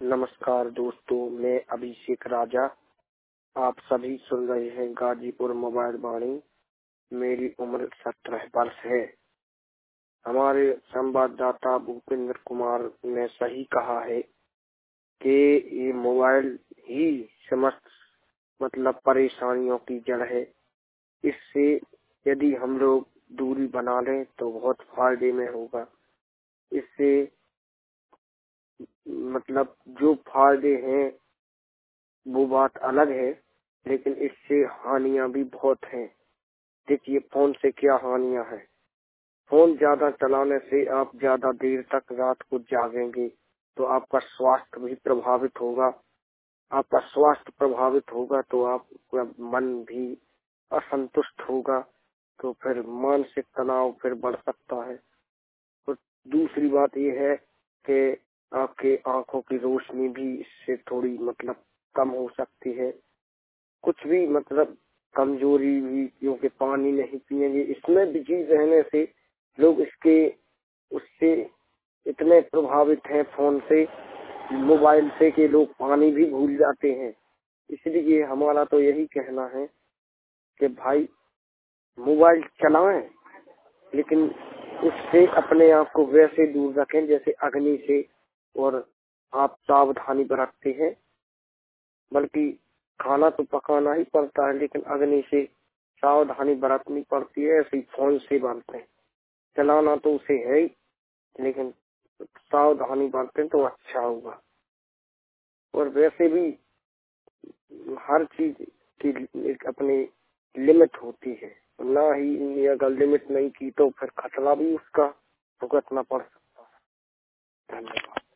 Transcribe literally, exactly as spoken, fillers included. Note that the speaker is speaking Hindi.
नमस्कार दोस्तों, मैं अभिषेक राजा। आप सभी सुन रहे हैं गाजीपुर मोबाइल वाणी। मेरी उम्र सत्रह वर्ष है। हमारे संवाददाता भूपेंद्र कुमार ने सही कहा है कि ये मोबाइल ही समस्त मतलब परेशानियों की जड़ है। इससे यदि हम लोग दूरी बना लें तो बहुत फायदे में होगा। इससे मतलब जो फायदे हैं वो बात अलग है, लेकिन इससे हानियां भी बहुत हैं। देखिए, फोन से क्या हानियां हैं। फोन ज्यादा चलाने से आप ज्यादा देर तक रात को जागेंगे तो आपका स्वास्थ्य भी प्रभावित होगा। आपका स्वास्थ्य प्रभावित होगा तो आपका मन भी असंतुष्ट होगा, तो फिर मानसिक तनाव फिर बढ़ सकता है। तो दूसरी बात यह है कि आपके आंखों की रोशनी भी इससे थोड़ी मतलब कम हो सकती है। कुछ भी मतलब कमजोरी भी, क्योंकि पानी नहीं पिएंगे। इसमें बिजी रहने से लोग इसके उससे इतने प्रभावित हैं फोन से, मोबाइल से, कि लोग पानी भी भूल जाते हैं। इसलिए हमारा तो यही कहना है कि भाई मोबाइल चलाएं, लेकिन उससे अपने आप को वैसे दूर रखें जैसे अग्नि से और आप सावधानी बरतते हैं। बल्कि खाना तो पकाना ही पड़ता है, लेकिन अग्नि से सावधानी बरतनी पड़ती है। ऐसे ही फोन से बरतें। चलाना तो उसे है ही, लेकिन सावधानी बरतें तो अच्छा होगा। और वैसे भी हर चीज की एक अपनी लिमिट होती है, ना ही अगर लिमिट नहीं की तो फिर खतरा भी उसका भुगतना पड़ सकता है। धन्यवाद।